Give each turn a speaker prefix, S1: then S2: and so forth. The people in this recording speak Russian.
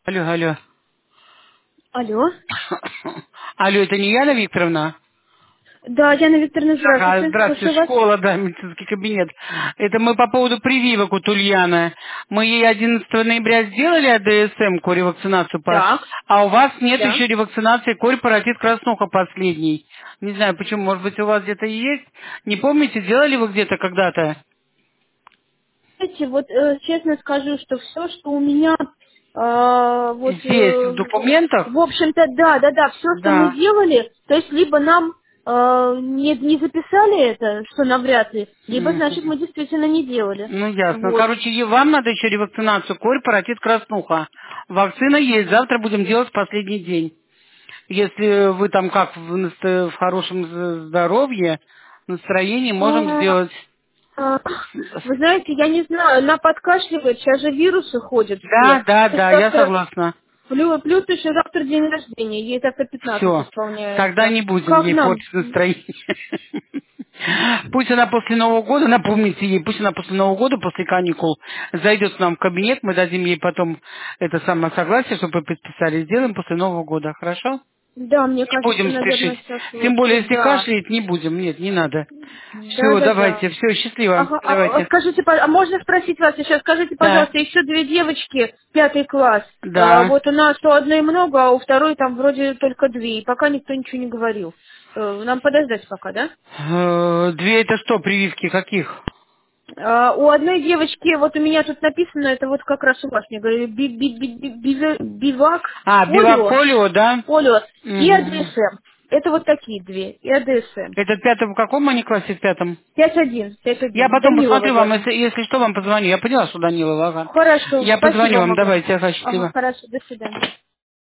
S1: Алло, алло.
S2: Алло.
S1: Алло, это не Яна Викторовна?
S2: Да, Яна Викторовна,
S1: Ага,
S2: здравствуйте. Слушаю
S1: здравствуйте,
S2: вас.
S1: школа, да, медицинский кабинет. Это мы по поводу прививок у Тульяны. Мы ей 11 ноября сделали АДСМ-ку, ревакцинацию,
S2: Так,
S1: а у вас нет
S2: да.
S1: еще ревакцинации корь паротит краснуха последний. Не знаю, почему, может быть, у вас где-то есть? Не помните, делали вы где-то когда-то?
S2: Знаете, вот честно скажу, что все, что у меня,
S1: Здесь, в
S2: в
S1: документах?
S2: общем-то, да, все, что мы
S1: Да.
S2: делали, то есть либо нам не записали это, что навряд ли, либо, значит,
S1: Мгм.
S2: мы действительно не делали.
S1: Ну, ясно.
S2: Вот.
S1: Короче, вам надо еще ревакцинацию корь паротит краснуха. Вакцина есть, завтра будем делать в последний день. Если вы там как в хорошем здоровье, настроении, можем
S2: А,
S1: сделать.
S2: а, Вы знаете, я не знаю, она подкашливает, сейчас же вирусы ходят
S1: Да,
S2: все.
S1: да,
S2: Плюс
S1: да, я
S2: завтра,
S1: согласна.
S2: плюс еще завтра день рождения, ей так-то 15
S1: Все. Тогда
S2: исполняется.
S1: не будем
S2: Как
S1: ей
S2: нам?
S1: портить настроение. Пусть она после Нового года, напомните ей, пусть она после Нового года, после каникул, зайдет к нам в кабинет, мы дадим ей потом это самое согласие, чтобы вы подписали, сделаем после Нового года, хорошо?
S2: Да, мне
S1: Не
S2: кажется,
S1: будем
S2: наверное,
S1: спешить.
S2: сейчас
S1: Тем
S2: лучше,
S1: более, если
S2: да.
S1: кашляет, не будем. Нет, не надо. Все,
S2: Да.
S1: давайте, все, счастливо.
S2: Ага,
S1: Давайте.
S2: скажите, а можно спросить вас еще, скажите,
S1: Да,
S2: пожалуйста, еще две девочки, 5 класс.
S1: да.
S2: Вот у нас у одной много, а у второй там вроде только две, и пока никто ничего не говорил. Нам подождать пока, да?
S1: Две это что, прививки каких?
S2: У одной девочки, вот у меня тут написано, это вот как раз у вас, мне говорили, бивак,
S1: А,
S2: полио,
S1: биваколио, да?
S2: полио и
S1: Мгм.
S2: АДСМ. Это вот такие две, и АДСМ.
S1: Это в пятом, в каком они классе в пятом?
S2: 5-1,
S1: Я потом
S2: Данилова
S1: посмотрю вам,
S2: должна.
S1: если что, вам позвоню. Я поняла, что Данилова, ага.
S2: Хорошо,
S1: Я позвоню
S2: спасибо
S1: вам,
S2: вам огромное.
S1: давайте, ага,
S2: Ага,
S1: счастливо.
S2: хорошо, до свидания.